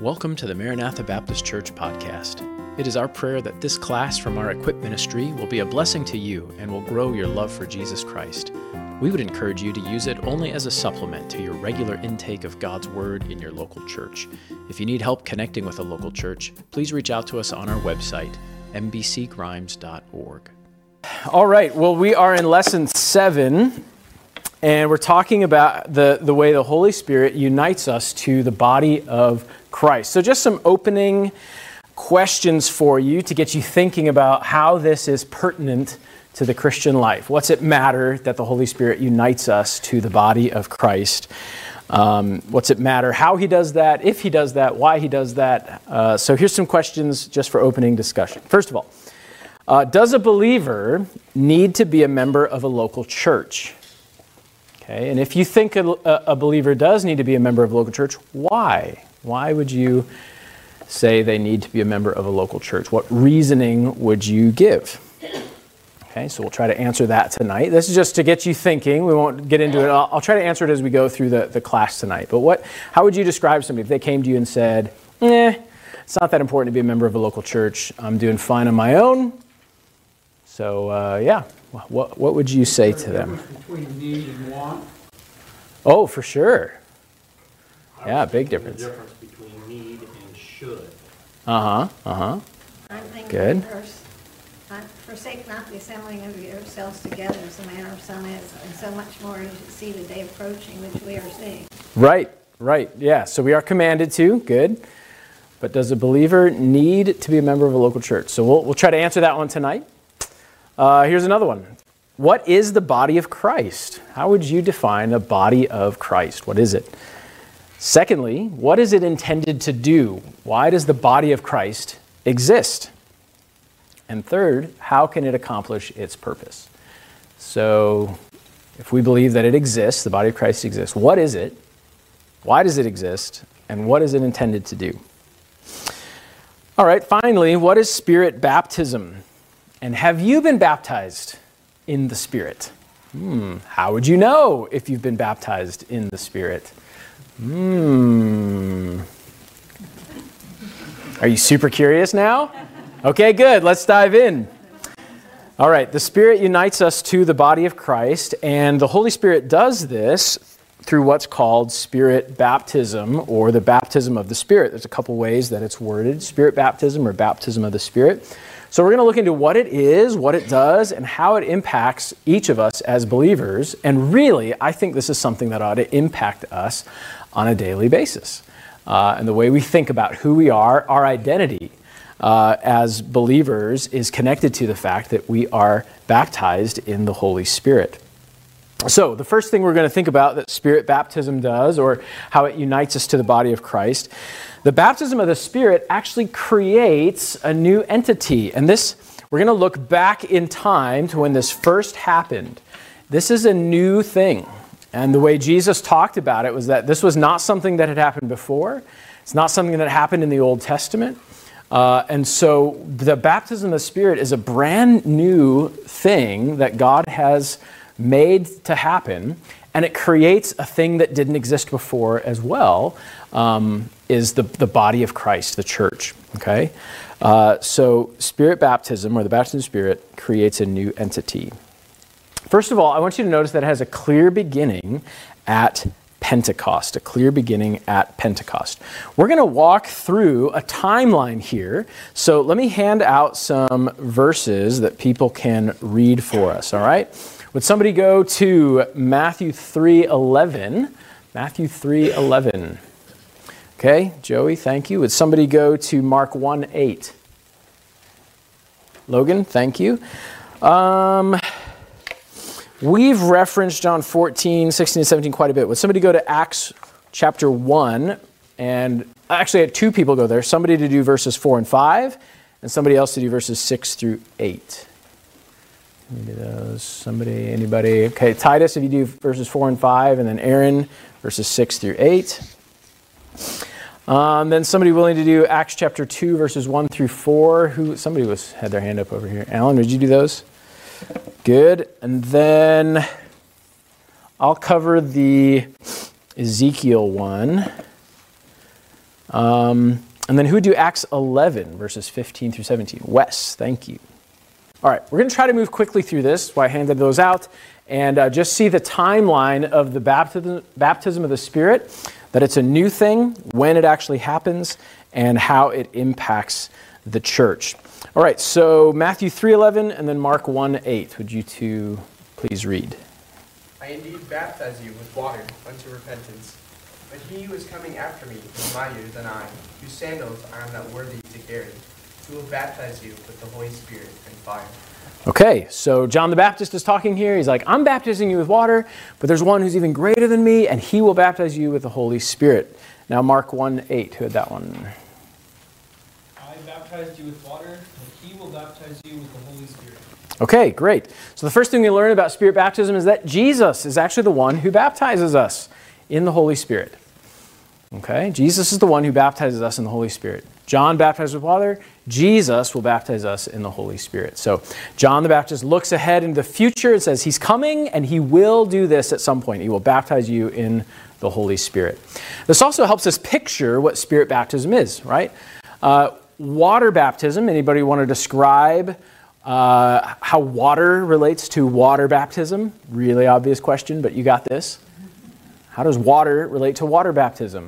Welcome to the Maranatha Baptist Church podcast. It is our prayer that this class from our Equip ministry will be a blessing to you and will grow your love for Jesus Christ. We would encourage you to use it only as a supplement to your regular intake of God's Word in your local church. If you need help connecting with a local church, please reach out to us on our website, mbcgrimes.org. All right, well, we are in lesson 7, and we're talking about the way the Holy Spirit unites us to the body of Christ. So just some opening questions for you to get you thinking about how this is pertinent to the Christian life. What's it matter that the Holy Spirit unites us to the body of Christ? What's it matter how he does that, if he does that, why he does that? So here's some questions just for opening discussion. First of all, does a believer need to be a member of a local church? Okay, and if you think a believer does need to be a member of a local church, why? Why would you say they need to be a member of a local church? What reasoning would you give? Okay, so we'll try to answer that tonight. This is just to get you thinking. We won't get into it. I'll try to answer it as we go through the class tonight. But how would you describe somebody if they came to you and said, it's not that important to be a member of a local church. I'm doing fine on my own. So, what would you say to them? Between need and want? Oh, for sure. Yeah, big difference. The difference between need and should. I'm thinking Good. Forsake not the assembling of yourselves together as the manner of some is, and so much more as you see the day approaching, which we are seeing. Right. Yeah, so we are commanded to. Good. But does a believer need to be a member of a local church? So we'll try to answer that one tonight. Here's another one. What is the body of Christ? How would you define the body of Christ? What is it? Secondly, what is it intended to do? Why does the body of Christ exist? And third, how can it accomplish its purpose? So, if we believe that it exists, the body of Christ exists, what is it? Why does it exist? And what is it intended to do? All right, finally, what is Spirit baptism? And have you been baptized in the Spirit? How would you know if you've been baptized in the Spirit? Are you super curious now? Okay, good. Let's dive in. All right, the Spirit unites us to the body of Christ, and the Holy Spirit does this through what's called Spirit baptism, or the baptism of the Spirit. There's a couple ways that it's worded, Spirit baptism or baptism of the Spirit. So we're going to look into what it is, what it does, and how it impacts each of us as believers. And really, I think this is something that ought to impact us on a daily basis. And the way we think about who we are, our identity as believers is connected to the fact that we are baptized in the Holy Spirit. So the first thing we're going to think about that Spirit baptism does, or how it unites us to the body of Christ, the baptism of the Spirit actually creates a new entity. And this, we're going to look back in time to when this first happened. This is a new thing. And the way Jesus talked about it was that this was not something that had happened before. It's not something that happened in the Old Testament. And so the baptism of the Spirit is a brand new thing that God has made to happen, and it creates a thing that didn't exist before as well, is the body of Christ, the church. Okay? So Spirit baptism, or the baptism of the Spirit, creates a new entity. First of all, I want you to notice that it has a clear beginning at Pentecost, a clear beginning at Pentecost. We're going to walk through a timeline here. So let me hand out some verses that people can read for us, all right? Would somebody go to Matthew 3:11? Matthew 3:11. Okay, Joey, thank you. Would somebody go to Mark 1:8? Logan, thank you. We've referenced John 14, 16, and 17 quite a bit. Would somebody go to Acts chapter 1? And actually, I had two people go there. Somebody to do verses 4 and 5, and somebody else to do verses 6 through 8. Maybe those. Somebody, anybody? Okay, Titus, if you do verses 4 and 5, and then Aaron, verses 6 through 8. Then somebody willing to do Acts chapter 2, verses 1 through 4. Somebody had their hand up over here. Alan, did you do those? Good. And then I'll cover the Ezekiel one. And then who would do Acts 11, verses 15 through 17? Wes, thank you. All right, we're going to try to move quickly through this. That's why I handed those out. And just see the timeline of the baptism of the Spirit, that it's a new thing, when it actually happens, and how it impacts the church. All right, so Matthew 3:11 and then Mark 1:8. Would you two please read? I indeed baptize you with water unto repentance. But he who is coming after me is mightier than I, whose sandals I am not worthy to carry, who will baptize you with the Holy Spirit and fire. Okay, so John the Baptist is talking here. He's like, I'm baptizing you with water, but there's one who's even greater than me, and he will baptize you with the Holy Spirit. Now Mark 1:8, who had that one? I baptized you with water, but he will baptize you with the Holy Spirit. Okay, great. So the first thing we learn about Spirit baptism is that Jesus is actually the one who baptizes us in the Holy Spirit. Okay, Jesus is the one who baptizes us in the Holy Spirit. John baptized with water. Jesus will baptize us in the Holy Spirit. So John the Baptist looks ahead into the future. It says he's coming and he will do this at some point. He will baptize you in the Holy Spirit. This also helps us picture what Spirit baptism is, right? Water baptism, anybody want to describe how water relates to water baptism? Really obvious question, but you got this. How does water relate to water baptism?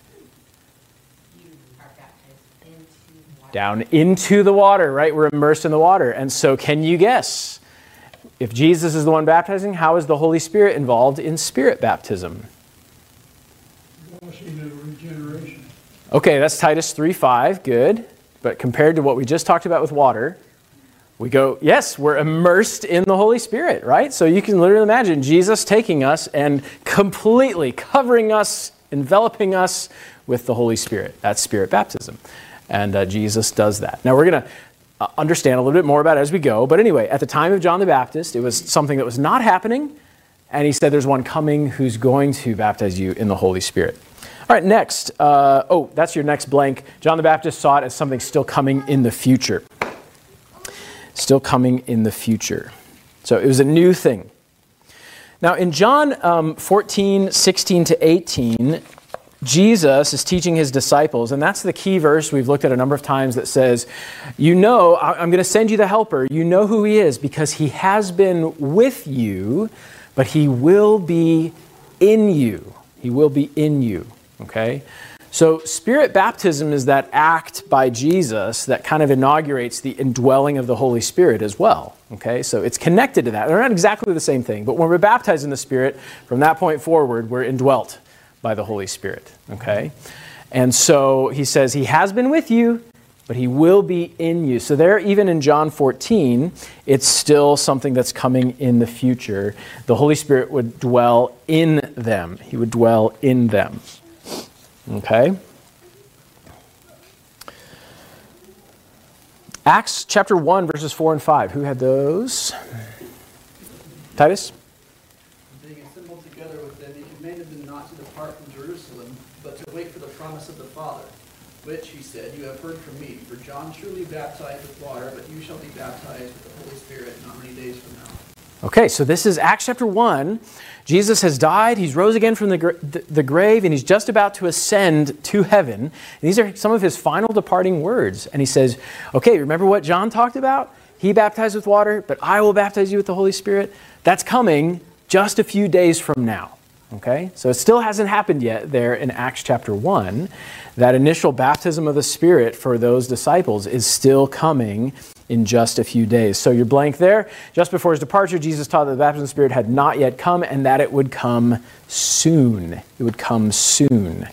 Down into the water, right? We're immersed in the water. And so can you guess, if Jesus is the one baptizing, how is the Holy Spirit involved in Spirit baptism? Washing and regeneration. Okay, that's Titus 3:5, good. But compared to what we just talked about with water, we go, yes, we're immersed in the Holy Spirit, right? So you can literally imagine Jesus taking us and completely covering us, enveloping us with the Holy Spirit. That's Spirit baptism. And Jesus does that. Now we're going to understand a little bit more about it as we go. But anyway, at the time of John the Baptist, it was something that was not happening. And he said there's one coming who's going to baptize you in the Holy Spirit. All right, next. That's your next blank. John the Baptist saw it as something still coming in the future. Still coming in the future. So it was a new thing. Now in John 14, 16 to 18, Jesus is teaching his disciples, and that's the key verse we've looked at a number of times that says, you know, I'm going to send you the helper. You know who he is because he has been with you, but he will be in you. He will be in you, okay? So Spirit baptism is that act by Jesus that kind of inaugurates the indwelling of the Holy Spirit as well, okay? So it's connected to that. They're not exactly the same thing, but when we're baptized in the Spirit, from that point forward, we're indwelt by the Holy Spirit, okay? And so he says he has been with you, but he will be in you. So there, even in John 14, it's still something that's coming in the future. The Holy Spirit would dwell in them. He would dwell in them, okay? Acts chapter 1, verses 4 and 5. Who had those? Titus? Being assembled together with them, he commanded them not to depart from Jerusalem, but to wait for the promise of the Father, which, he said, you have heard from me. For John truly baptized with water, but you shall be baptized with the Holy Spirit not many days from now. Okay, so this is Acts chapter 1. Jesus has died, he's rose again from the grave, and he's just about to ascend to heaven. And these are some of his final departing words. And he says, okay, remember what John talked about? He baptized with water, but I will baptize you with the Holy Spirit. That's coming just a few days from now. Okay, so it still hasn't happened yet there in Acts chapter 1. That initial baptism of the Spirit for those disciples is still coming in just a few days. So you're blank there. Just before his departure, Jesus taught that the baptism of the Spirit had not yet come and that it would come soon. It would come soon.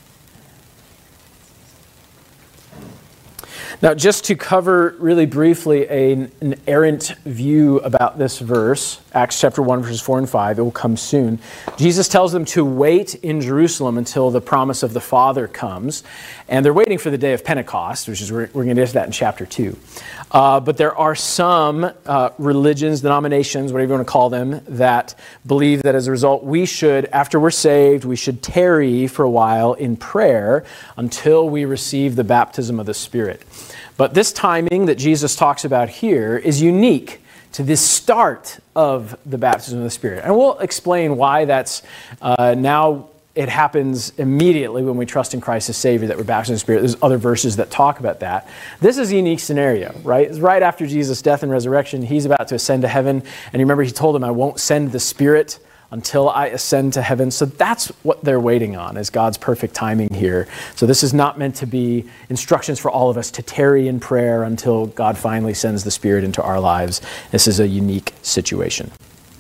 Now, just to cover really briefly an errant view about this verse, Acts chapter 1, verses 4 and 5, it will come soon. Jesus tells them to wait in Jerusalem until the promise of the Father comes. And they're waiting for the day of Pentecost, which is, we're going to get to that in chapter 2. But there are some religions, denominations, whatever you want to call them, that believe that as a result, we should, after we're saved, we should tarry for a while in prayer until we receive the baptism of the Spirit. But this timing that Jesus talks about here is unique to the start of the baptism of the Spirit. And we'll explain why that's now it happens immediately when we trust in Christ as Savior that we're baptized in the Spirit. There's other verses that talk about that. This is a unique scenario, right? It's right after Jesus' death and resurrection. He's about to ascend to heaven. And you remember he told him, I won't send the Spirit until I ascend to heaven. So that's what they're waiting on, is God's perfect timing here. So this is not meant to be instructions for all of us to tarry in prayer until God finally sends the Spirit into our lives. This is a unique situation.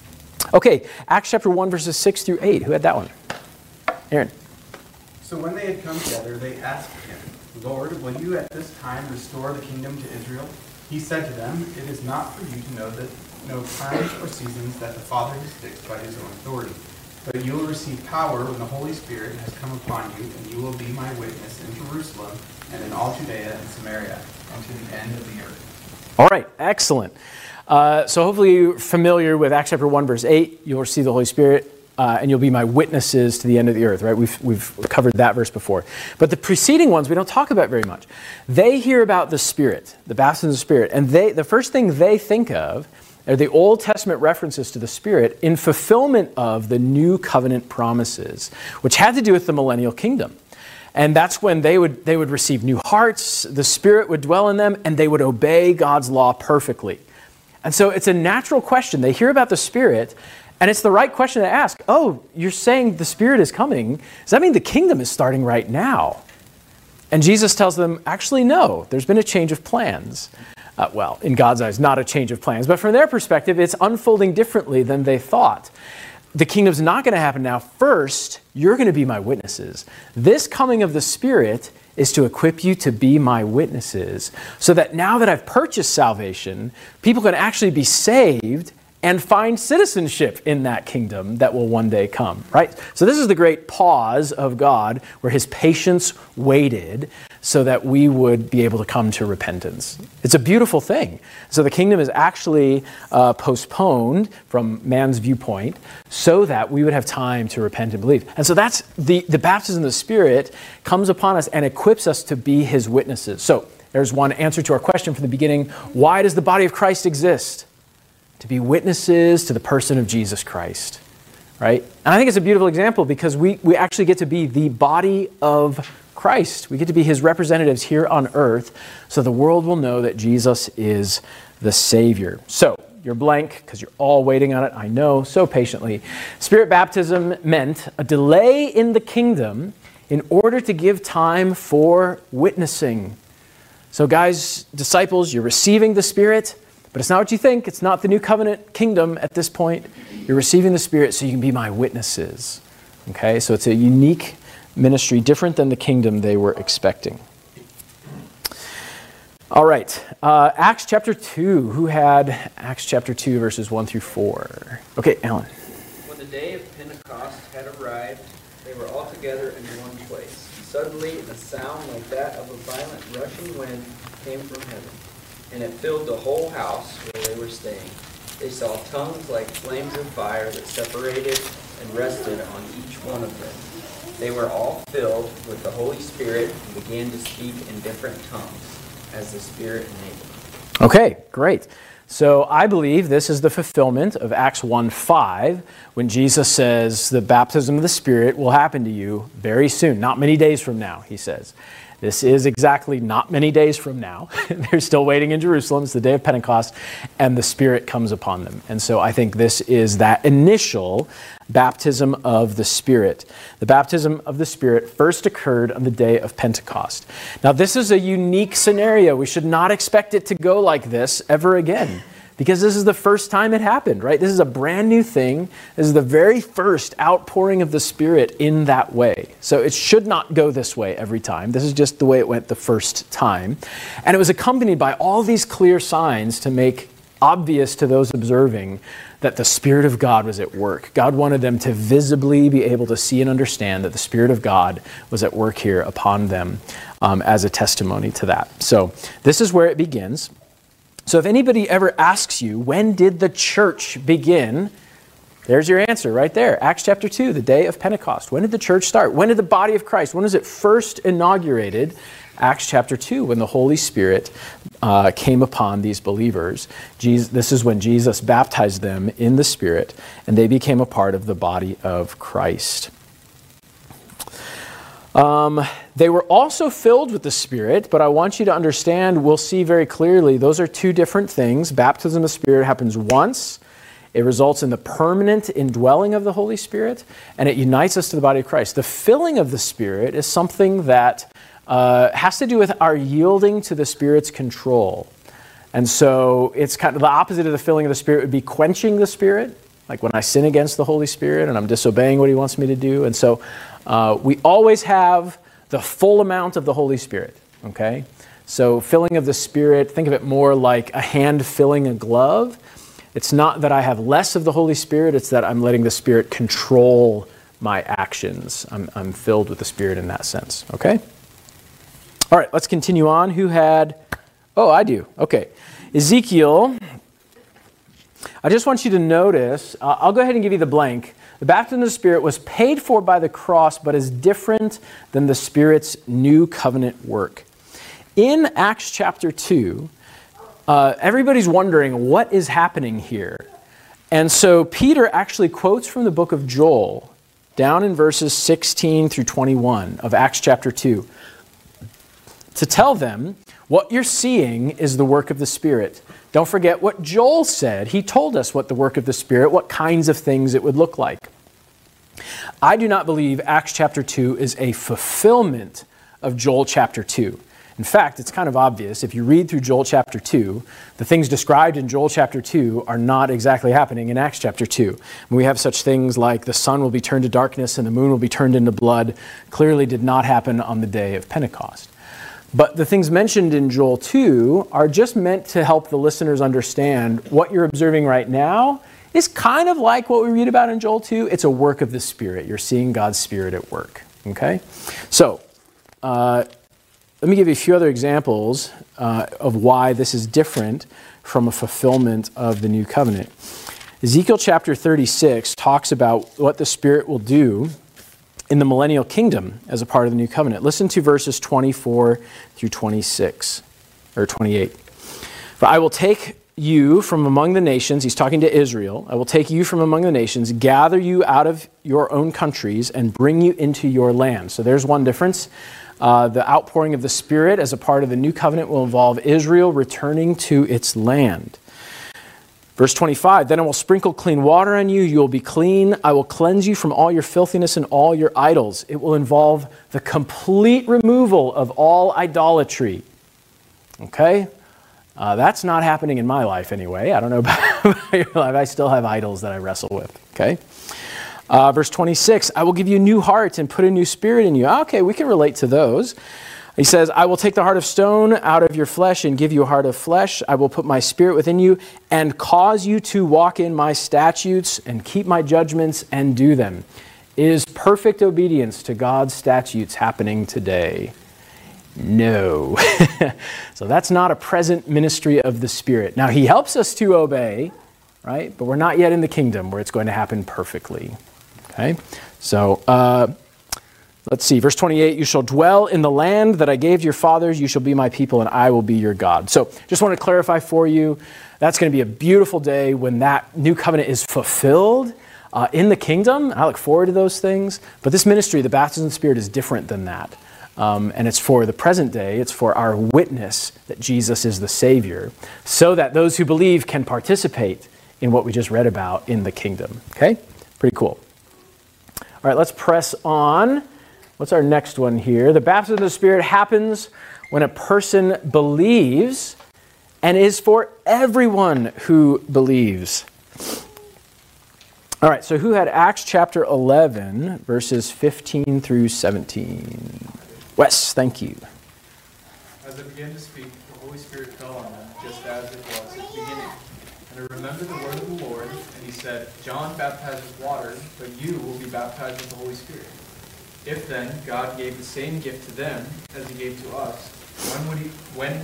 Okay, Acts chapter 1, verses 6 through 8. Who had that one? Aaron. So when they had come together, they asked him, Lord, will you at this time restore the kingdom to Israel? He said to them, it is not for you to know times or seasons that the Father has fixed by his own authority. But you will receive power when the Holy Spirit has come upon you, and you will be my witness in Jerusalem and in all Judea and Samaria, and to the end of the earth. All right, excellent. So hopefully you're familiar with Acts chapter 1, verse 8. You'll receive the Holy Spirit, and you'll be my witnesses to the end of the earth, right? We've covered that verse before. But the preceding ones we don't talk about very much. They hear about the Spirit, the baptism of the Spirit, and the first thing they think of are the Old Testament references to the Spirit in fulfillment of the new covenant promises, which had to do with the millennial kingdom. And that's when they would receive new hearts, the Spirit would dwell in them, and they would obey God's law perfectly. And so it's a natural question. They hear about the Spirit, and it's the right question to ask. Oh, you're saying the Spirit is coming. Does that mean the kingdom is starting right now? And Jesus tells them, actually, no. There's been a change of plans. Well, in God's eyes, not a change of plans. But from their perspective, it's unfolding differently than they thought. The kingdom's not going to happen now. First, you're going to be my witnesses. This coming of the Spirit is to equip you to be my witnesses, so that now that I've purchased salvation, people can actually be saved and find citizenship in that kingdom that will one day come, right? So this is the great pause of God, where his patience waited so that we would be able to come to repentance. It's a beautiful thing. So the kingdom is actually postponed from man's viewpoint so that we would have time to repent and believe. And so that's the baptism of the Spirit comes upon us and equips us to be his witnesses. So there's one answer to our question from the beginning. Why does the body of Christ exist? To be witnesses to the person of Jesus Christ, right? And I think it's a beautiful example because we actually get to be the body of Christ. We get to be his representatives here on earth so the world will know that Jesus is the Savior. So you're blank because you're all waiting on it, I know, so patiently. Spirit baptism meant a delay in the kingdom in order to give time for witnessing. So guys, disciples, you're receiving the Spirit, but it's not what you think. It's not the new covenant kingdom at this point. You're receiving the Spirit so you can be my witnesses. Okay, so it's a unique ministry, different than the kingdom they were expecting. All right, Acts chapter 2. Who had Acts chapter 2, verses 1 through 4? Okay, Alan. When the day of Pentecost had arrived, they were all together in one place. Suddenly, a sound like that of a violent rushing wind came from heaven, and it filled the whole house where they were staying. They saw tongues like flames of fire that separated and rested on each one of them. They were all filled with the Holy Spirit and began to speak in different tongues, as the Spirit enabled. Okay, great. So I believe this is the fulfillment of Acts 1:5, when Jesus says the baptism of the Spirit will happen to you very soon, not many days from now, he says. This is exactly not many days from now. They're still waiting in Jerusalem. It's the day of Pentecost, and the Spirit comes upon them. And so I think this is that initial baptism of the Spirit. The baptism of the Spirit first occurred on the day of Pentecost. Now, this is a unique scenario. We should not expect it to go like this ever again, because this is the first time it happened, right? This is a brand new thing. This is the very first outpouring of the Spirit in that way. So it should not go this way every time. This is just the way it went the first time. And it was accompanied by all these clear signs to make obvious to those observing that the Spirit of God was at work. God wanted them to visibly be able to see and understand that the Spirit of God was at work here upon them as a testimony to that. So this is where it begins. So if anybody ever asks you, when did the church begin? There's your answer right there. Acts chapter 2, the day of Pentecost. When did the church start? When did the body of Christ, when was it first inaugurated? Acts chapter 2, when the Holy Spirit came upon these believers. This is when Jesus baptized them in the Spirit, and they became a part of the body of Christ. They were also filled with the Spirit, but I want you to understand, we'll see very clearly, those are two different things. Baptism of the Spirit happens once. It results in the permanent indwelling of the Holy Spirit, and it unites us to the body of Christ. The filling of the Spirit is something that has to do with our yielding to the Spirit's control. And so it's kind of the opposite of the filling of the Spirit would be quenching the Spirit, like when I sin against the Holy Spirit and I'm disobeying what He wants me to do. And so we always have the full amount of the Holy Spirit, okay? So filling of the Spirit, think of it more like a hand filling a glove. It's not that I have less of the Holy Spirit, it's that I'm letting the Spirit control my actions. I'm filled with the Spirit in that sense, okay? All right, let's continue on. Who had... Oh, I do. Okay. Ezekiel, I just want you to notice, I'll go ahead and give you the blank. The baptism of the Spirit was paid for by the cross, but is different than the Spirit's new covenant work. In Acts chapter 2, everybody's wondering what is happening here. And so Peter actually quotes from the book of Joel, down in verses 16 through 21 of Acts chapter 2, to tell them, what you're seeing is the work of the Spirit. Don't forget what Joel said. He told us what the work of the Spirit, what kinds of things it would look like. I do not believe Acts chapter 2 is a fulfillment of Joel chapter 2. In fact, it's kind of obvious. If you read through Joel chapter 2, the things described in Joel chapter 2 are not exactly happening in Acts chapter 2. We have such things like the sun will be turned to darkness and the moon will be turned into blood. Clearly did not happen on the day of Pentecost. But the things mentioned in Joel 2 are just meant to help the listeners understand what you're observing right now is kind of like what we read about in Joel 2. It's a work of the Spirit. You're seeing God's Spirit at work. Okay? So, let me give you a few other examples of why this is different from a fulfillment of the new covenant. Ezekiel chapter 36 talks about what the Spirit will do in the millennial kingdom as a part of the new covenant. Listen to verses 24 through 26, or 28. For I will take you from among the nations, he's talking to Israel, I will take you from among the nations, gather you out of your own countries, and bring you into your land. So there's one difference. The outpouring of the Spirit as a part of the new covenant will involve Israel returning to its land. Verse 25, then I will sprinkle clean water on you. You will be clean. I will cleanse you from all your filthiness and all your idols. It will involve the complete removal of all idolatry. Okay? That's not happening in my life anyway. I don't know about your life. I still have idols that I wrestle with. Okay? Verse 26, I will give you a new heart and put a new spirit in you. Okay, we can relate to those. He says, I will take the heart of stone out of your flesh and give you a heart of flesh. I will put my spirit within you and cause you to walk in my statutes and keep my judgments and do them. Is perfect obedience to God's statutes happening today? No. So that's not a present ministry of the Spirit. Now, He helps us to obey, right? But we're not yet in the kingdom where it's going to happen perfectly. Okay? So, let's see, verse 28, you shall dwell in the land that I gave to your fathers, you shall be my people, and I will be your God. So just want to clarify for you, that's going to be a beautiful day when that new covenant is fulfilled in the kingdom. I look forward to those things. But this ministry, the baptism of the Spirit, is different than that. And it's for the present day, it's for our witness that Jesus is the Savior, so that those who believe can participate in what we just read about in the kingdom. Okay? Pretty cool. All right, let's press on. What's our next one here? The baptism of the Spirit happens when a person believes and is for everyone who believes. All right, so who had Acts chapter 11, verses 15 through 17? Wes, thank you. As I began to speak, the Holy Spirit fell on them, just as it was at the beginning. And I remembered the word of the Lord, and He said, John baptized with water, but you will be baptized with the Holy Spirit. If then God gave the same gift to them as He gave to us, when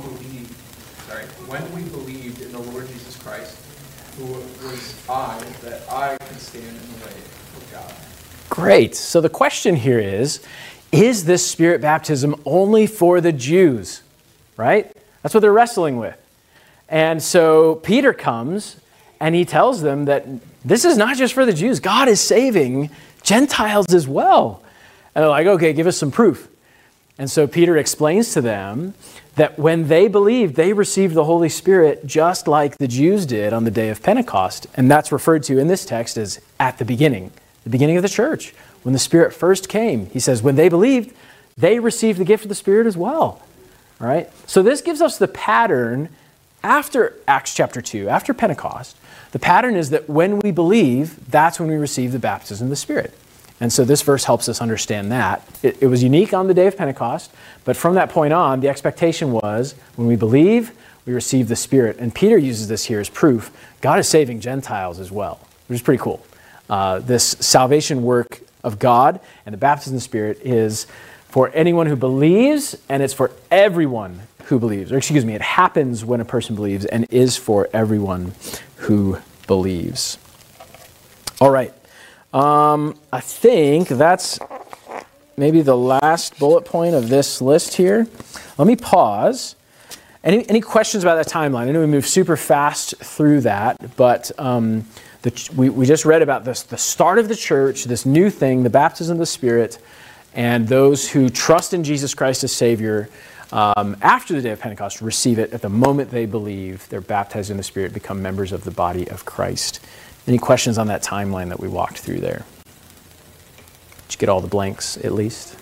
we believed in the Lord Jesus Christ, who was that I could stand in the way of God. Great. So the question here is this Spirit baptism only for the Jews? Right? That's what they're wrestling with. And so Peter comes and he tells them that this is not just for the Jews. God is saving Gentiles as well. And they're like, okay, give us some proof. And so Peter explains to them that when they believed, they received the Holy Spirit just like the Jews did on the day of Pentecost. And that's referred to in this text as at the beginning of the church. When the Spirit first came, he says, when they believed, they received the gift of the Spirit as well. All right? So this gives us the pattern after Acts chapter 2, after Pentecost. The pattern is that when we believe, that's when we receive the baptism of the Spirit. And so this verse helps us understand that. It was unique on the day of Pentecost, but from that point on, the expectation was when we believe, we receive the Spirit. And Peter uses this here as proof. God is saving Gentiles as well, which is pretty cool. This salvation work of God and the baptism of the Spirit is for anyone who believes, and it's for everyone who believes. Or excuse me, it happens when a person believes and is for everyone who believes. All right. I think that's maybe the last bullet point of this list here. Let me pause. Any questions about that timeline? I know we moved super fast through that, but we just read about this, the start of the church, this new thing, the baptism of the Spirit, and those who trust in Jesus Christ as Savior after the day of Pentecost receive it at the moment they believe. They're baptized in the Spirit, become members of the body of Christ. Any questions on that timeline that we walked through there? Did you get all the blanks at least?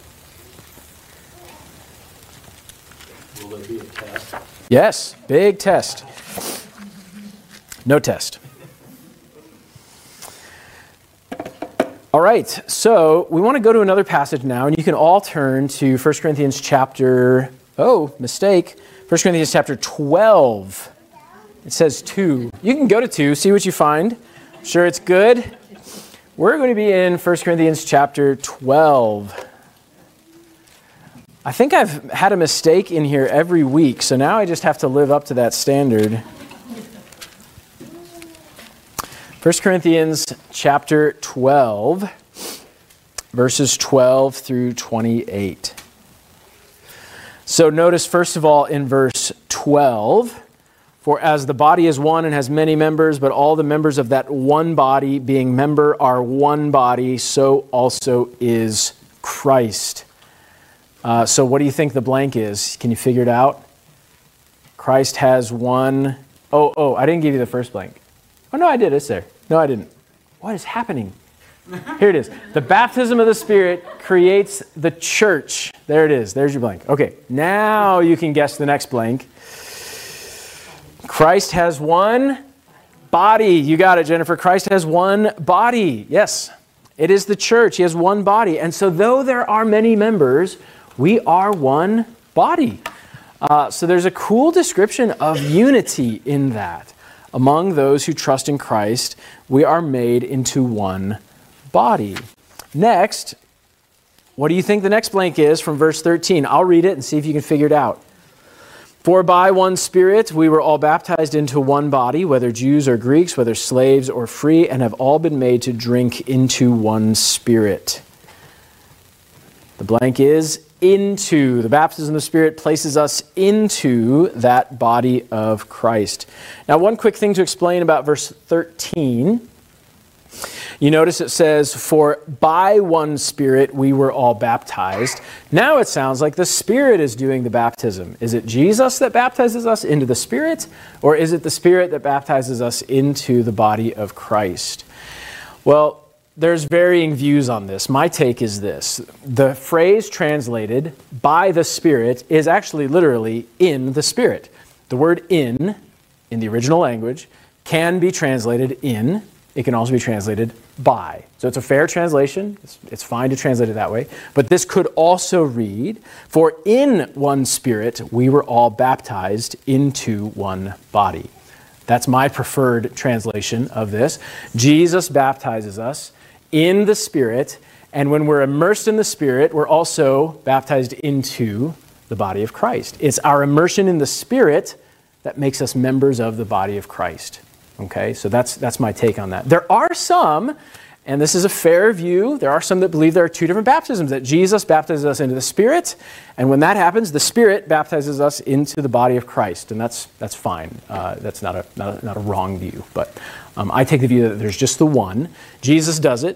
Will there be a test? Yes, big test. No test. All right, so we want to go to another passage now, and you can all turn to 1 Corinthians chapter, 1 Corinthians chapter 12. It says 2. You can go to 2, see what you find. Sure it's good? We're going to be in 1 Corinthians chapter 12. I think I've had a mistake in here every week, so now I just have to live up to that standard. 1 Corinthians chapter 12, verses 12 through 28. So notice, first of all, in verse 12, for as the body is one and has many members, but all the members of that one body, being member, are one body, so also is Christ. So what do you think the blank is? Can you figure it out? Christ has one... Oh, I didn't give you the first blank. Oh, no, I did. It's there. No, I didn't. What is happening? Here it is. The baptism of the Spirit creates the church. There it is. There's your blank. Okay, now you can guess the next blank. Christ has one body. You got it, Jennifer. Christ has one body. Yes, it is the church. He has one body. And so though there are many members, we are one body. So there's a cool description of unity in that. Among those who trust in Christ, we are made into one body. Next, what do you think the next blank is from verse 13? I'll read it and see if you can figure it out. For by one Spirit we were all baptized into one body, whether Jews or Greeks, whether slaves or free, and have all been made to drink into one Spirit. The blank is into. The baptism of the Spirit places us into that body of Christ. Now, one quick thing to explain about verse 13. You notice it says, for by one Spirit we were all baptized. Now it sounds like the Spirit is doing the baptism. Is it Jesus that baptizes us into the Spirit? Or is it the Spirit that baptizes us into the body of Christ? Well, there's varying views on this. My take is this. The phrase translated by the Spirit is actually literally in the Spirit. The word in the original language, can be translated in. It can also be translated by. So it's a fair translation. It's fine to translate it that way. But this could also read, for in one Spirit we were all baptized into one body. That's my preferred translation of this. Jesus baptizes us in the Spirit, and when we're immersed in the Spirit, we're also baptized into the body of Christ. It's our immersion in the Spirit that makes us members of the body of Christ. Okay, so that's my take on that. There are some, and this is a fair view, there are some that believe there are two different baptisms, that Jesus baptizes us into the Spirit, and when that happens, the Spirit baptizes us into the body of Christ, and that's fine. That's not a wrong view, but I take the view that there's just the one. Jesus does it,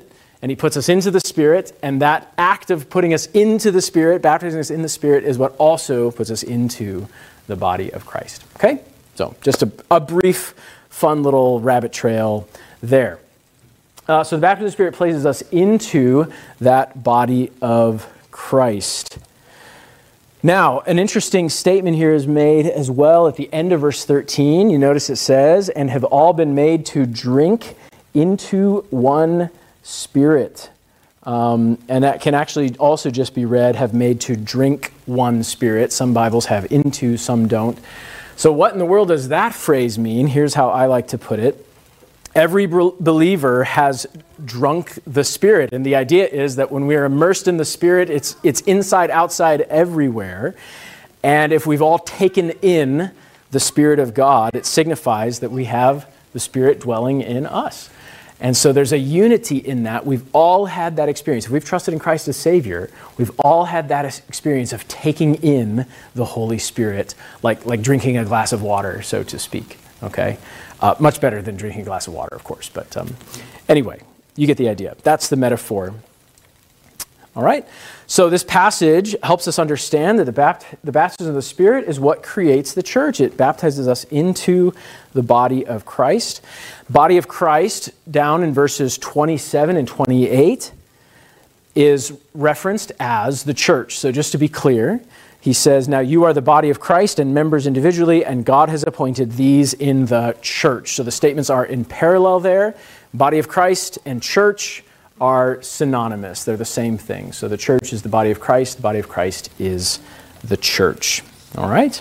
and he puts us into the Spirit, and that act of putting us into the Spirit, baptizing us in the Spirit, is what also puts us into the body of Christ. Okay? So just a brief, fun little rabbit trail there. So the baptism of the Spirit places us into that body of Christ. Now, an interesting statement here is made as well at the end of verse 13. You notice it says, and have all been made to drink into one Spirit. And that can actually also just be read, have made to drink one Spirit. Some Bibles have into, some don't. So what in the world does that phrase mean? Here's how I like to put it. Every believer has drunk the Spirit. And the idea is that when we are immersed in the Spirit, it's inside, outside, everywhere. And if we've all taken in the Spirit of God, it signifies that we have the Spirit dwelling in us. And so there's a unity in that. We've all had that experience. If we've trusted in Christ as Savior, we've all had that experience of taking in the Holy Spirit, like drinking a glass of water, so to speak. Okay? Much better than drinking a glass of water, of course. But anyway, you get the idea. That's the metaphor. All right? So this passage helps us understand that the baptism of the Spirit is what creates the church. It baptizes us into the body of Christ. Body of Christ, down in verses 27 and 28, is referenced as the church. So just to be clear, he says, now you are the body of Christ and members individually, and God has appointed these in the church. So the statements are in parallel there. Body of Christ and church are synonymous. They're the same thing. So the church is the body of Christ. The body of Christ is the church. All right?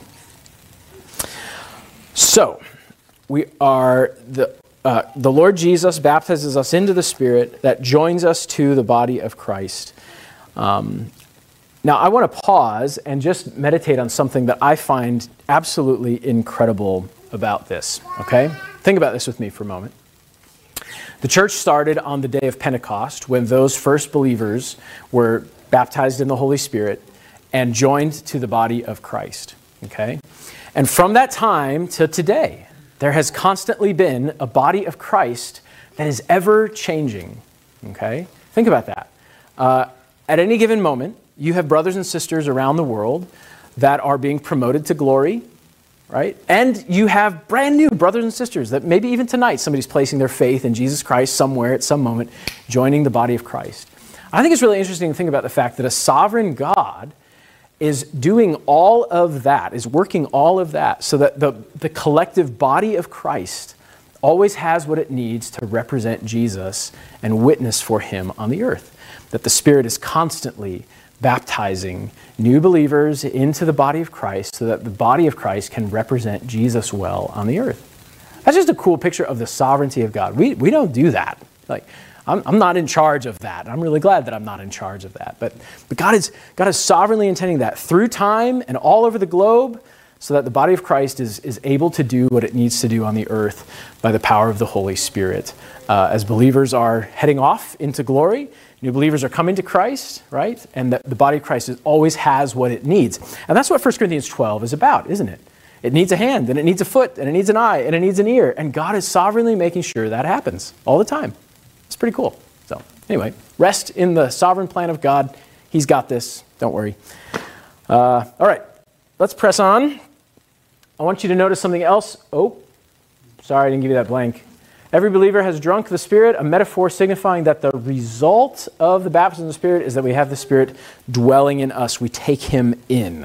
So we are the Lord Jesus baptizes us into the Spirit that joins us to the body of Christ. Now, I want to pause and just meditate on something that I find absolutely incredible about this, okay? Think about this with me for a moment. The church started on the day of Pentecost when those first believers were baptized in the Holy Spirit and joined to the body of Christ, okay? And from that time to today, there has constantly been a body of Christ that is ever changing, okay? Think about that. At any given moment, you have brothers and sisters around the world that are being promoted to glory, right? And you have brand new brothers and sisters that maybe even tonight somebody's placing their faith in Jesus Christ somewhere at some moment, joining the body of Christ. I think it's really interesting to think about the fact that a sovereign God is doing all of that, is working all of that, so that the collective body of Christ always has what it needs to represent Jesus and witness for him on the earth. That the Spirit is constantly baptizing new believers into the body of Christ so that the body of Christ can represent Jesus well on the earth. That's just a cool picture of the sovereignty of God. We don't do that. Like, I'm not in charge of that. I'm really glad that I'm not in charge of that. But God is sovereignly intending that through time and all over the globe so that the body of Christ is able to do what it needs to do on the earth by the power of the Holy Spirit. As believers are heading off into glory, new believers are coming to Christ, right? And the body of Christ always has what it needs. And that's what 1 Corinthians 12 is about, isn't it? It needs a hand, and it needs a foot, and it needs an eye, and it needs an ear. And God is sovereignly making sure that happens all the time. It's pretty cool. So anyway, rest in the sovereign plan of God. He's got this. Don't worry. All right, let's press on. I want you to notice something else. Oh, sorry, I didn't give you that blank. Every believer has drunk the Spirit, a metaphor signifying that the result of the baptism of the Spirit is that we have the Spirit dwelling in us. We take him in.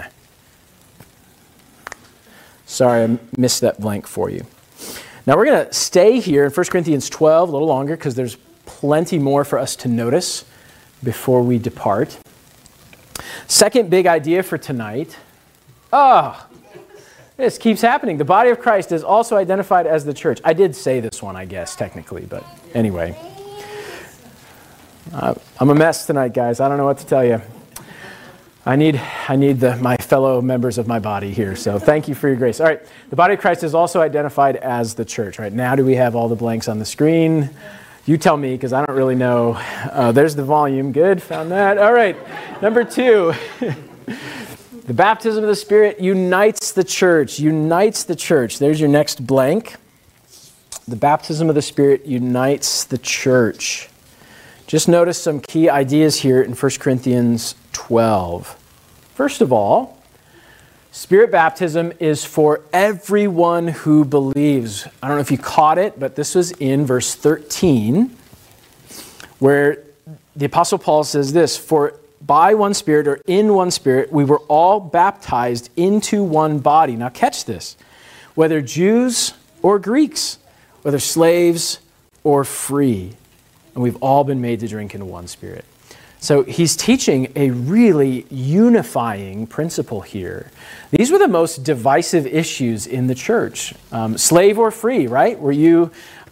Sorry, I missed that blank for you. Now we're going to stay here in 1 Corinthians 12 a little longer because there's plenty more for us to notice before we depart. Second big idea for tonight. This keeps happening. The body of Christ is also identified as the church. I did say this one, I guess, technically, but anyway. I'm a mess tonight, guys. I don't know what to tell you. I need my fellow members of my body here, so thank you for your grace. All right, the body of Christ is also identified as the church. Right now, do we have all the blanks on the screen? You tell me, because I don't really know. There's the volume. Good, found that. All right, number 2. The baptism of the Spirit unites the church. Unites the church. There's your next blank. The baptism of the Spirit unites the church. Just notice some key ideas here in 1 Corinthians 12. First of all, Spirit baptism is for everyone who believes. I don't know if you caught it, but this was in verse 13, where the Apostle Paul says this, "For by one Spirit or in one Spirit, we were all baptized into one body." Now catch this. Whether Jews or Greeks, whether slaves or free, and we've all been made to drink in one Spirit. So he's teaching a really unifying principle here. These were the most divisive issues in the church. Slave or free, right? Were you,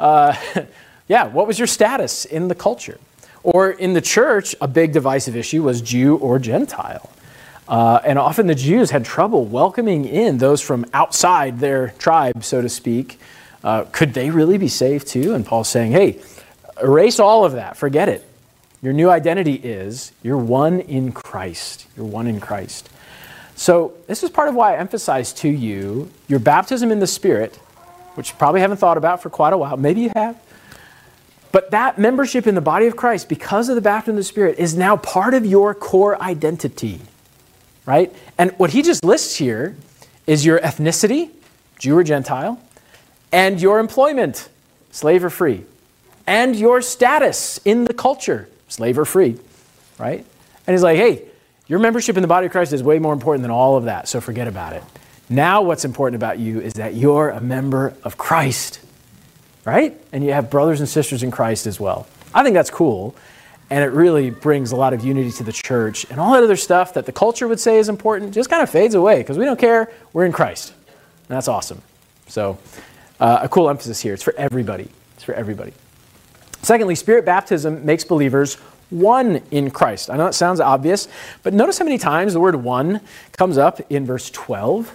what was your status in the culture? Or in the church, a big divisive issue was Jew or Gentile. And often the Jews had trouble welcoming in those from outside their tribe, so to speak. Could they really be saved too? And Paul's saying, hey, erase all of that. Forget it. Your new identity is you're one in Christ. You're one in Christ. So this is part of why I emphasize to you your baptism in the Spirit, which you probably haven't thought about for quite a while. Maybe you have. But that membership in the body of Christ, because of the baptism in the Spirit, is now part of your core identity. Right? And what he just lists here is your ethnicity, Jew or Gentile, and your employment, slave or free, and your status in the culture, slave or free, right? And he's like, hey, your membership in the body of Christ is way more important than all of that, so forget about it. Now what's important about you is that you're a member of Christ, right? And you have brothers and sisters in Christ as well. I think that's cool, and it really brings a lot of unity to the church, and all that other stuff that the culture would say is important just kind of fades away, because we don't care, we're in Christ. And that's awesome. So a cool emphasis here. It's for everybody. It's for everybody. Secondly, Spirit baptism makes believers one in Christ. I know it sounds obvious, but notice how many times the word one comes up in verse 12.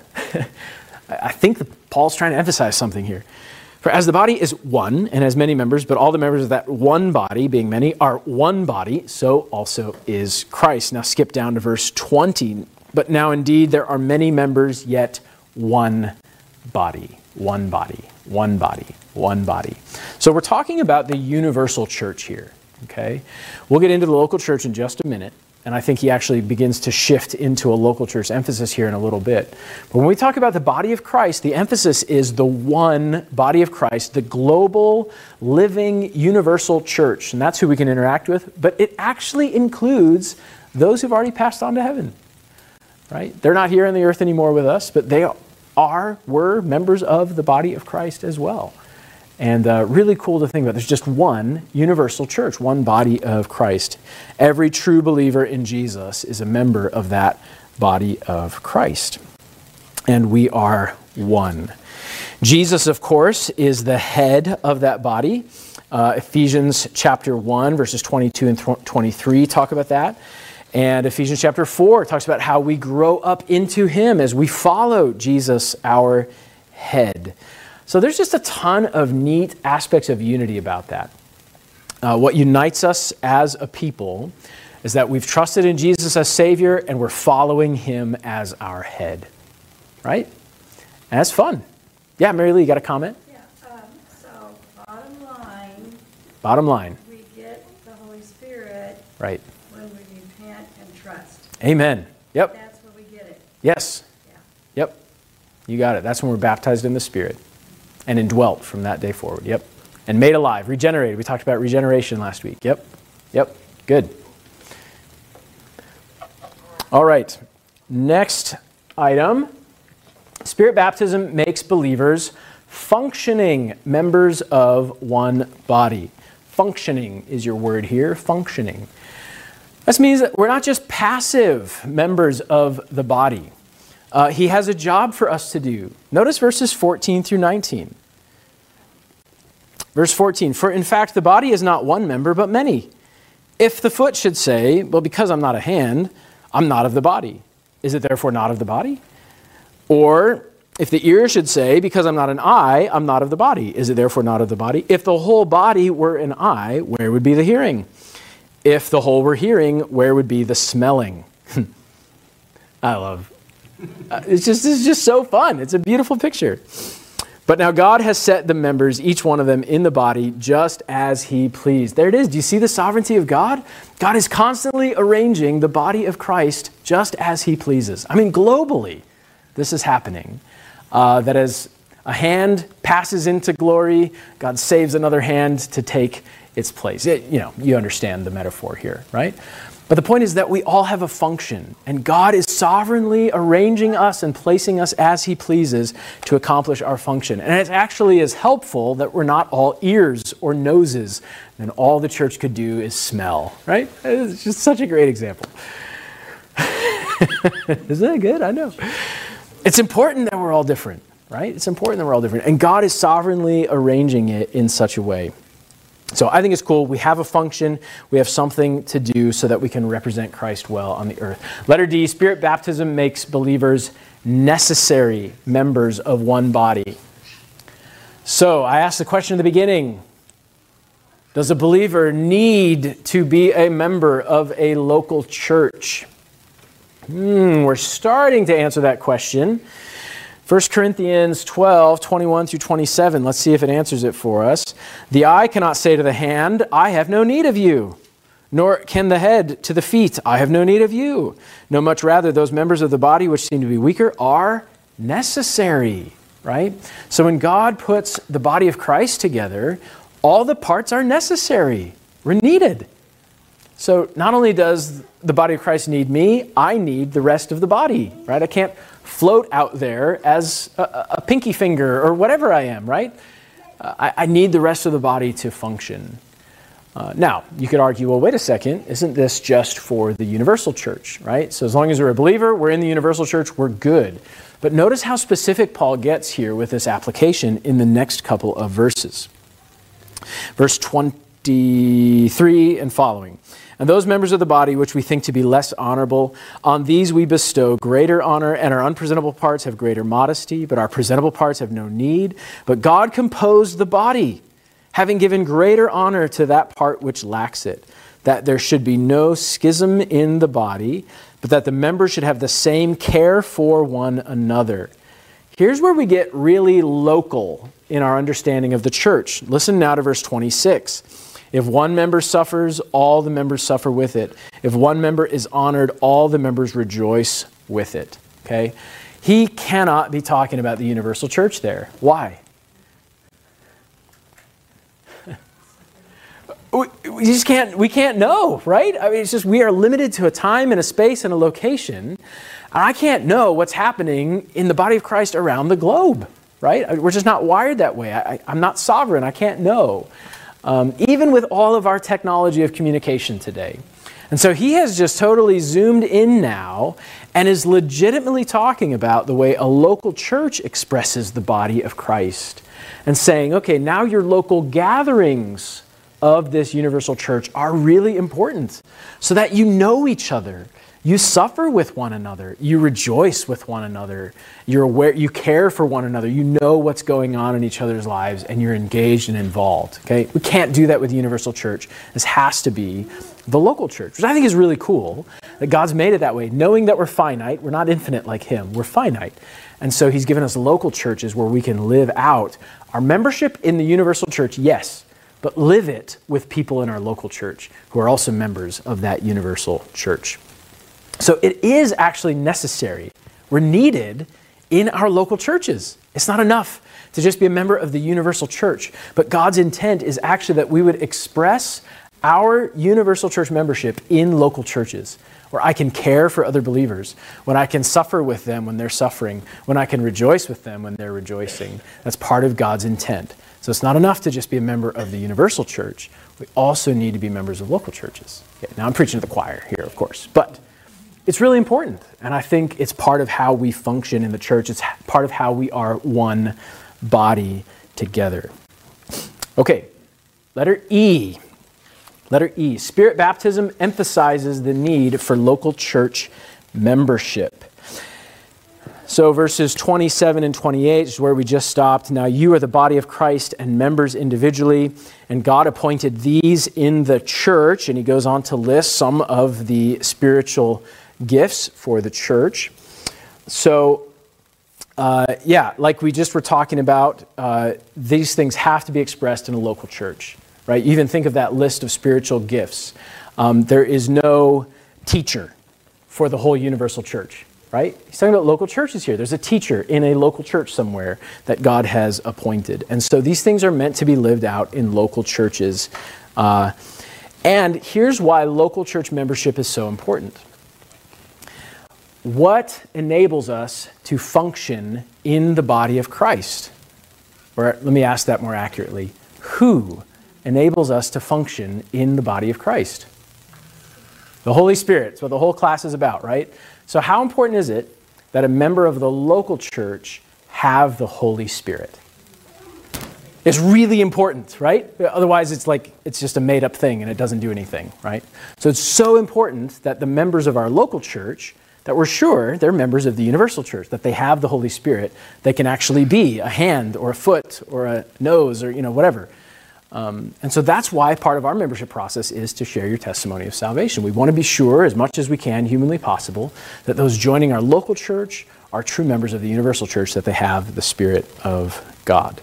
I think Paul's trying to emphasize something here. For as the body is one and has many members, but all the members of that one body, being many, are one body, so also is Christ. Now skip down to verse 20. But now indeed there are many members, yet one body. One body. One body. One body. So we're talking about the universal church here, okay? We'll get into the local church in just a minute, and I think he actually begins to shift into a local church emphasis here in a little bit. But when we talk about the body of Christ, the emphasis is the one body of Christ, the global, living, universal church, and that's who we can interact with, but it actually includes those who've already passed on to heaven, right? They're not here on the earth anymore with us, but they were members of the body of Christ as well. And really cool to think about. There's just one universal church, one body of Christ. Every true believer in Jesus is a member of that body of Christ. And we are one. Jesus, of course, is the head of that body. Ephesians chapter 1, verses 22 and 23 talk about that. And Ephesians chapter 4 talks about how we grow up into him as we follow Jesus, our head. So there's just a ton of neat aspects of unity about that. What unites us as a people is that we've trusted in Jesus as Savior and we're following him as our head. Right? And that's fun. Yeah, Mary Lee, you got a comment? Yeah, so Bottom line. We get the Holy Spirit Right. when we repent and trust. Amen. Yep. That's where we get it. Yes. Yeah. Yep. You got it. That's when we're baptized in the Spirit and indwelt from that day forward. Yep. And made alive, regenerated. We talked about regeneration last week. Yep. Yep. Good. All right. Next item. Spirit baptism makes believers functioning members of one body. Functioning is your word here. Functioning. This means that we're not just passive members of the body. He has a job for us to do. Notice verses 14 through 19. Verse 14, for in fact the body is not one member, but many. If the foot should say, well, because I'm not a hand, I'm not of the body, is it therefore not of the body? Or if the ear should say, because I'm not an eye, I'm not of the body, is it therefore not of the body? If the whole body were an eye, where would be the hearing? If the whole were hearing, where would be the smelling? It's just so fun. It's a beautiful picture. But now God has set the members, each one of them, in the body just as he pleased. There it is. Do you see the sovereignty of God? God is constantly arranging the body of Christ just as he pleases. I mean, globally, this is happening. That as a hand passes into glory, God saves another hand to take its place. You understand the metaphor here, right? But the point is that we all have a function, and God is sovereignly arranging us and placing us as he pleases to accomplish our function. And it actually is helpful that we're not all ears or noses, and all the church could do is smell, right? It's just such a great example. Isn't that good? I know. It's important that we're all different, right? It's important that we're all different. And God is sovereignly arranging it in such a way. So I think it's cool. We have a function. We have something to do so that we can represent Christ well on the earth. Letter D, Spirit baptism makes believers necessary members of one body. So I asked the question in the beginning, does a believer need to be a member of a local church? We're starting to answer that question. 1 Corinthians 12, 21 through 27. Let's see if it answers it for us. The eye cannot say to the hand, I have no need of you. Nor can the head to the feet, I have no need of you. No, much rather, those members of the body which seem to be weaker are necessary. Right? So when God puts the body of Christ together, all the parts are necessary. We're needed. So not only does the body of Christ need me, I need the rest of the body, right? I can't float out there as a pinky finger or whatever I am, right? I need the rest of the body to function. Now, you could argue, well, wait a second, isn't this just for the universal church, right? So as long as we're a believer, we're in the universal church, we're good. But notice how specific Paul gets here with this application in the next couple of verses. Verse 23 and following. And those members of the body which we think to be less honorable, on these we bestow greater honor, and our unpresentable parts have greater modesty, but our presentable parts have no need. But God composed the body, having given greater honor to that part which lacks it, that there should be no schism in the body, but that the members should have the same care for one another. Here's where we get really local in our understanding of the church. Listen now to verse 26. If one member suffers, all the members suffer with it. If one member is honored, all the members rejoice with it. Okay? He cannot be talking about the universal church there. Why? We can't know, right? I mean, it's just we are limited to a time and a space and a location. And I can't know what's happening in the body of Christ around the globe, right? We're just not wired that way. I'm not sovereign. I can't know. Even with all of our technology of communication today. And so he has just totally zoomed in now and is legitimately talking about the way a local church expresses the body of Christ and saying, okay, now your local gatherings of this universal church are really important so that you know each other. You suffer with one another. You rejoice with one another. You're aware, you care for one another. You know what's going on in each other's lives and you're engaged and involved. Okay? We can't do that with the universal church. This has to be the local church, which I think is really cool that God's made it that way, knowing that we're finite. We're not infinite like him. We're finite. And so he's given us local churches where we can live out our membership in the universal church, yes, but live it with people in our local church who are also members of that universal church. So it is actually necessary. We're needed in our local churches. It's not enough to just be a member of the universal church. But God's intent is actually that we would express our universal church membership in local churches, where I can care for other believers, when I can suffer with them when they're suffering, when I can rejoice with them when they're rejoicing. That's part of God's intent. So it's not enough to just be a member of the universal church. We also need to be members of local churches. Okay, now I'm preaching to the choir here, of course, but it's really important, and I think it's part of how we function in the church. It's part of how we are one body together. Okay, letter E. Letter E. Spirit baptism emphasizes the need for local church membership. So verses 27 and 28 is where we just stopped. Now you are the body of Christ and members individually, and God appointed these in the church, and he goes on to list some of the spiritual gifts for the church. So like we just were talking about, these things have to be expressed in a local church, right? You even think of that list of spiritual gifts. There is no teacher for the whole universal church, right? He's talking about local churches here. There's a teacher in a local church somewhere that God has appointed. And so these things are meant to be lived out in local churches. And here's why local church membership is so important. What enables us to function in the body of Christ? Or let me ask that more accurately. Who enables us to function in the body of Christ? The Holy Spirit. That's what the whole class is about, right? So how important is it that a member of the local church have the Holy Spirit? It's really important, right? Otherwise, it's just a made-up thing and it doesn't do anything, right? So it's so important that the members of our local church, that we're sure they're members of the universal church, that they have the Holy Spirit, they can actually be a hand or a foot or a nose or whatever. And so that's why part of our membership process is to share your testimony of salvation. We want to be sure, as much as we can, humanly possible, that those joining our local church are true members of the universal church, that they have the Spirit of God.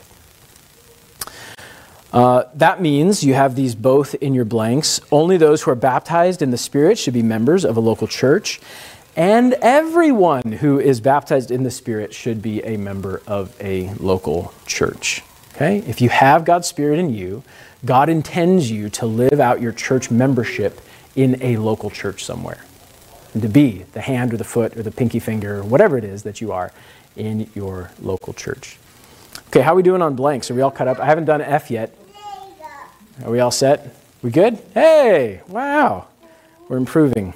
That means you have these both in your blanks. Only those who are baptized in the Spirit should be members of a local church. And everyone who is baptized in the Spirit should be a member of a local church. Okay? If you have God's Spirit in you, God intends you to live out your church membership in a local church somewhere. And to be the hand or the foot or the pinky finger or whatever it is that you are in your local church. Okay, how are we doing on blanks? Are we all caught up? I haven't done F yet. Are we all set? We good? Hey, wow. We're improving.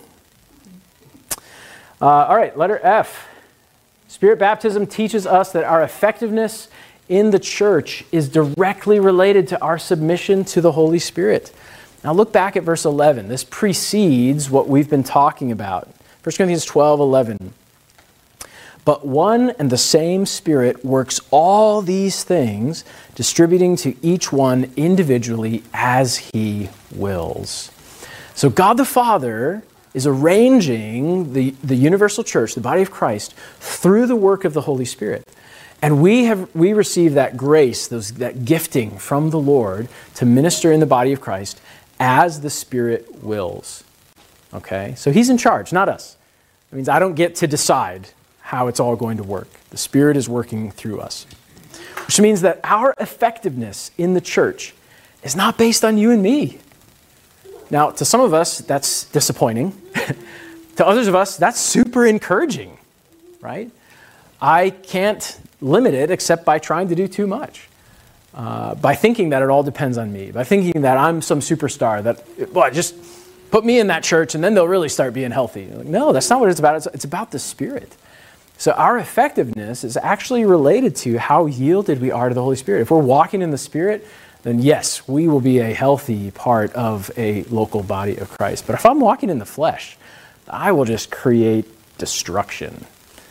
All right, letter F. Spirit baptism teaches us that our effectiveness in the church is directly related to our submission to the Holy Spirit. Now look back at verse 11. This precedes what we've been talking about. 1 Corinthians 12:11. But one and the same Spirit works all these things, distributing to each one individually as He wills. So God the Father is arranging the universal church, the body of Christ, through the work of the Holy Spirit. And we receive that grace, that gifting from the Lord to minister in the body of Christ as the Spirit wills. Okay? So He's in charge, not us. It means I don't get to decide how it's all going to work. The Spirit is working through us. Which means that our effectiveness in the church is not based on you and me. Now, to some of us, that's disappointing. To others of us, that's super encouraging, right? I can't limit it except by trying to do too much. By thinking that it all depends on me. By thinking that I'm some superstar, that, just put me in that church and then they'll really start being healthy. No, that's not what it's about. It's about the Spirit. So our effectiveness is actually related to how yielded we are to the Holy Spirit. If we're walking in the Spirit, then yes, we will be a healthy part of a local body of Christ. But if I'm walking in the flesh, I will just create destruction.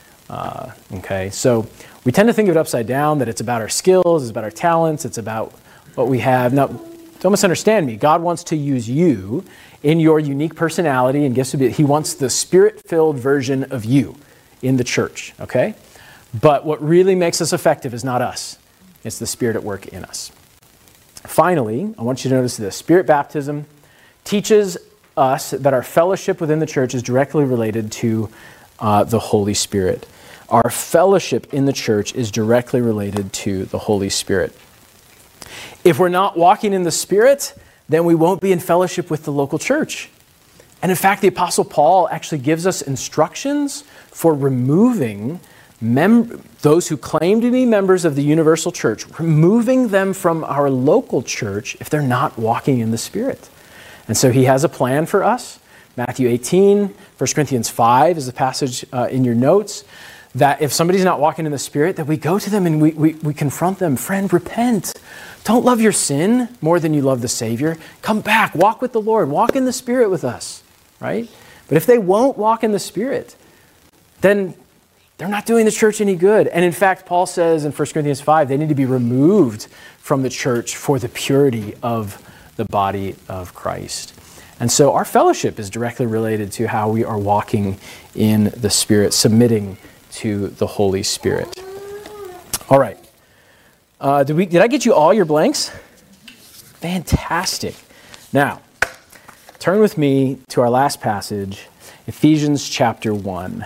Okay, so we tend to think of it upside down, that it's about our skills, it's about our talents, it's about what we have. Now, don't misunderstand me. God wants to use you in your unique personality and gifts. He wants the Spirit-filled version of you in the church, okay? But what really makes us effective is not us. It's the Spirit at work in us. Finally, I want you to notice this. Spirit baptism teaches us that our fellowship within the church is directly related to the Holy Spirit. Our fellowship in the church is directly related to the Holy Spirit. If we're not walking in the Spirit, then we won't be in fellowship with the local church. And in fact, the Apostle Paul actually gives us instructions for removing those who claim to be members of the universal church, removing them from our local church if they're not walking in the Spirit. And so he has a plan for us. Matthew 18, 1 Corinthians 5 is the passage in your notes, that if somebody's not walking in the Spirit, that we go to them and we confront them. Friend, repent. Don't love your sin more than you love the Savior. Come back, walk with the Lord, walk in the Spirit with us, right? But if they won't walk in the Spirit, then they're not doing the church any good. And in fact, Paul says in 1 Corinthians 5, they need to be removed from the church for the purity of the body of Christ. And so our fellowship is directly related to how we are walking in the Spirit, submitting to the Holy Spirit. All right. Did I get you all your blanks? Fantastic. Now, turn with me to our last passage, Ephesians chapter 1.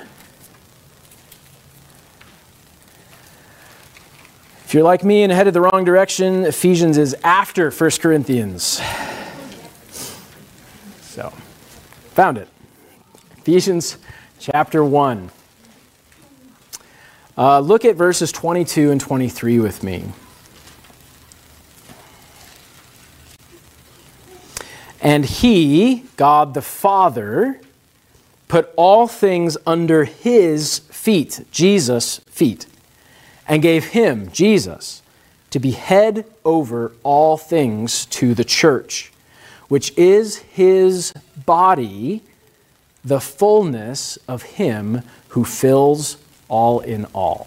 If you're like me and headed the wrong direction, Ephesians is after 1 Corinthians. So, found it. Ephesians chapter 1. Look at verses 22 and 23 with me. And he, God the Father, put all things under his feet, Jesus' feet, and gave him, Jesus, to be head over all things to the church, which is his body, the fullness of him who fills all in all.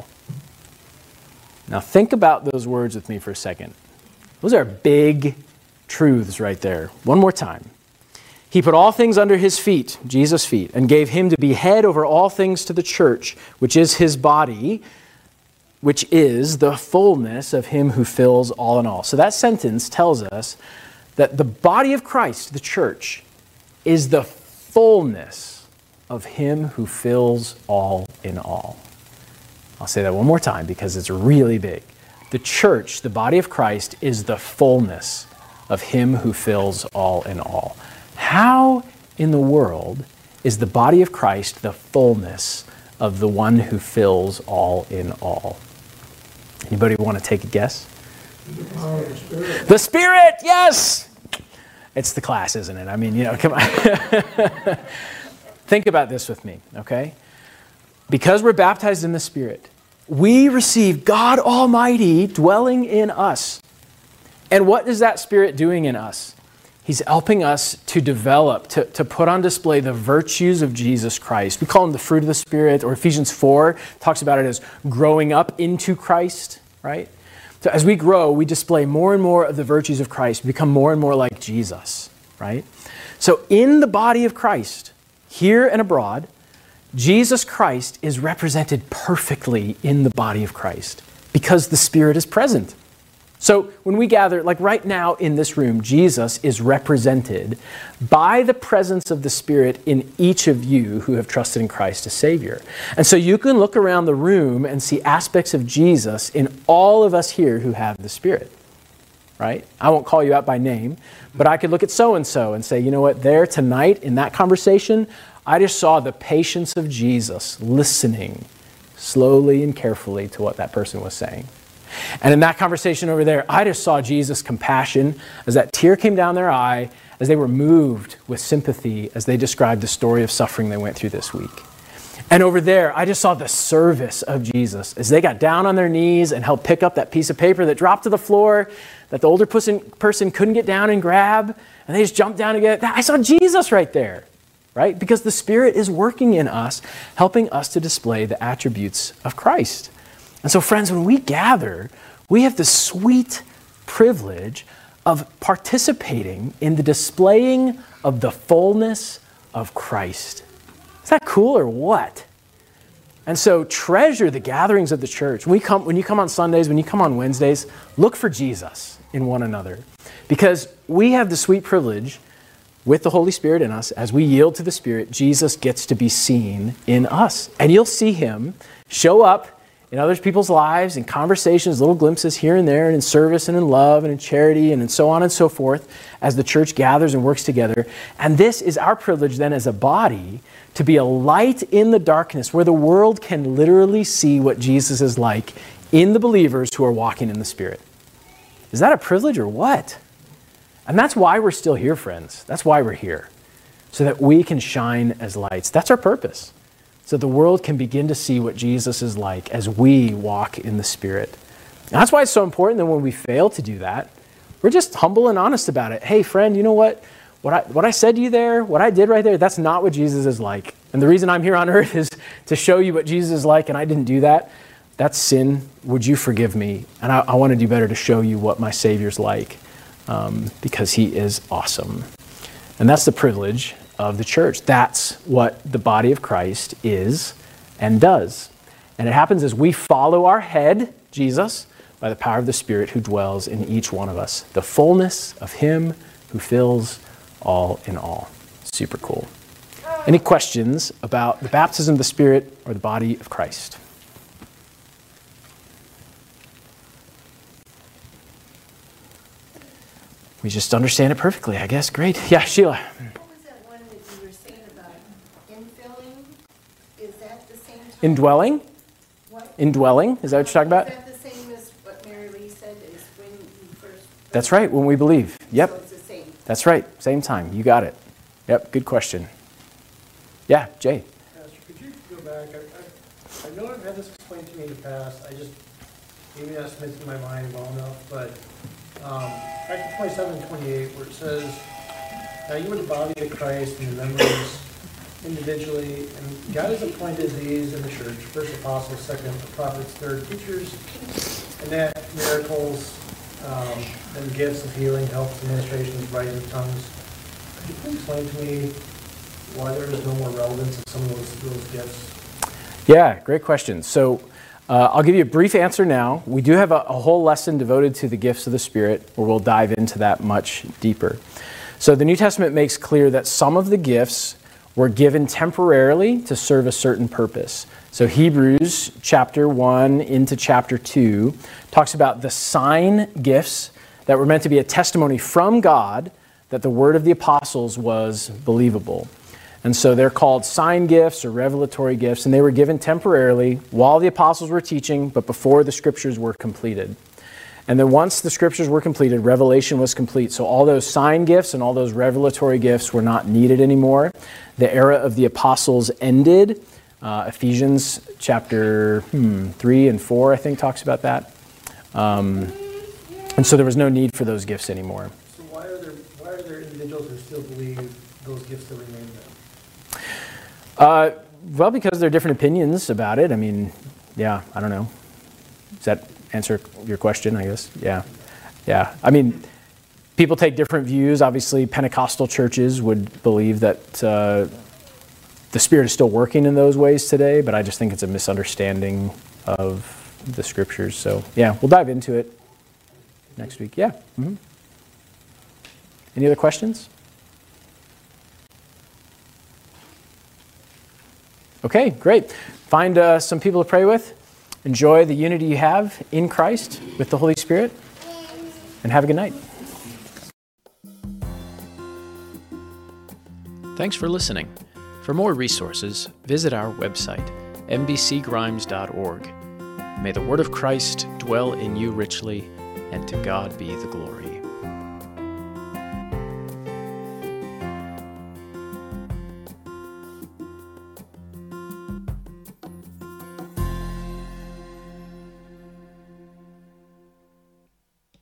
Now think about those words with me for a second. Those are big truths right there. One more time. He put all things under his feet, Jesus' feet, and gave him to be head over all things to the church, which is his body, which is the fullness of him who fills all in all. So that sentence tells us that the body of Christ, the church, is the fullness of him who fills all in all. I'll say that one more time because it's really big. The church, the body of Christ, is the fullness of him who fills all in all. How in the world is the body of Christ the fullness of the one who fills all in all? Anybody want to take a guess? The power of the Spirit. The Spirit, yes! It's the class, isn't it? I mean, come on. Think about this with me, okay? Because we're baptized in the Spirit, we receive God Almighty dwelling in us. And what is that Spirit doing in us? He's helping us to develop, to put on display the virtues of Jesus Christ. We call them the fruit of the Spirit, or Ephesians 4 talks about it as growing up into Christ, right? So as we grow, we display more and more of the virtues of Christ, we become more and more like Jesus, right? So in the body of Christ, here and abroad, Jesus Christ is represented perfectly in the body of Christ because the Spirit is present. So when we gather, like right now in this room, Jesus is represented by the presence of the Spirit in each of you who have trusted in Christ as Savior. And so you can look around the room and see aspects of Jesus in all of us here who have the Spirit, right? I won't call you out by name, but I could look at so-and-so and say, you know what, there tonight in that conversation, I just saw the patience of Jesus listening slowly and carefully to what that person was saying. And in that conversation over there, I just saw Jesus' compassion as that tear came down their eye, as they were moved with sympathy as they described the story of suffering they went through this week. And over there, I just saw the service of Jesus as they got down on their knees and helped pick up that piece of paper that dropped to the floor that the older person couldn't get down and grab, and they just jumped down to get it. I saw Jesus right there, right? Because the Spirit is working in us, helping us to display the attributes of Christ. And so, friends, when we gather, we have the sweet privilege of participating in the displaying of the fullness of Christ. Is that cool or what? And so treasure the gatherings of the church. When you come on Sundays, when you come on Wednesdays, look for Jesus in one another. Because we have the sweet privilege with the Holy Spirit in us, as we yield to the Spirit, Jesus gets to be seen in us. And you'll see him show up in other people's lives, in conversations, little glimpses here and there, and in service and in love and in charity and in so on and so forth as the church gathers and works together. And this is our privilege then as a body to be a light in the darkness where the world can literally see what Jesus is like in the believers who are walking in the Spirit. Is that a privilege or what? And that's why we're still here, friends. That's why we're here, so that we can shine as lights. That's our purpose. So the world can begin to see what Jesus is like as we walk in the Spirit. And that's why it's so important that when we fail to do that, we're just humble and honest about it. Hey, friend, you know what? What I said to you there, what I did right there, that's not what Jesus is like. And the reason I'm here on earth is to show you what Jesus is like, and I didn't do that. That's sin. Would you forgive me? And I want to do better to show you what my Savior's like, because he is awesome. And that's the privilege of the church. That's what the body of Christ is and does. And it happens as we follow our head, Jesus, by the power of the Spirit who dwells in each one of us. The fullness of him who fills all in all. Super cool. Any questions about the baptism of the Spirit or the body of Christ? We just understand it perfectly, I guess. Great. Yeah, Sheila. What was that one that you were saying about infilling? Is that the same? Indwelling? What? Indwelling? Is that what you're talking about? Is that the same as what Mary Lee said is when you first... That's right, when we believe. Yep. So it's the same. That's right, same time. You got it. Yep, good question. Yeah, Jay. Pastor, could you go back? I know I've had this explained to me in the past. I just, maybe that's missing my mind well enough, but back to 27 and 28, where it says, now you are the body of Christ and the members individually, and God has appointed these in the church, first apostles, second prophets, third teachers, and that miracles, and gifts of healing, helps, administrations, writing of tongues. Could you please explain to me why there is no more relevance of some of those gifts? Yeah, great question. So I'll give you a brief answer now. We do have a whole lesson devoted to the gifts of the Spirit, where we'll dive into that much deeper. So the New Testament makes clear that some of the gifts were given temporarily to serve a certain purpose. So Hebrews chapter 1 into chapter 2 talks about the sign gifts that were meant to be a testimony from God that the word of the apostles was believable. And so they're called sign gifts or revelatory gifts, and they were given temporarily while the apostles were teaching, but before the scriptures were completed. And then once the scriptures were completed, revelation was complete. So all those sign gifts and all those revelatory gifts were not needed anymore. The era of the apostles ended. Ephesians chapter 3 and 4, I think, talks about that. And so there was no need for those gifts anymore. So why are there individuals who still believe those gifts still remain then? Well, because there are different opinions about it. I mean, yeah, I don't know. Does that answer your question, I guess? Yeah. I mean, people take different views. Obviously, Pentecostal churches would believe that the Spirit is still working in those ways today, but I just think it's a misunderstanding of the Scriptures. So, yeah, we'll dive into it next week. Yeah. Mm-hmm. Any other questions? Okay, great. Find some people to pray with. Enjoy the unity you have in Christ with the Holy Spirit, and have a good night. Thanks for listening. For more resources, visit our website, mbcgrimes.org. May the word of Christ dwell in you richly, and to God be the glory.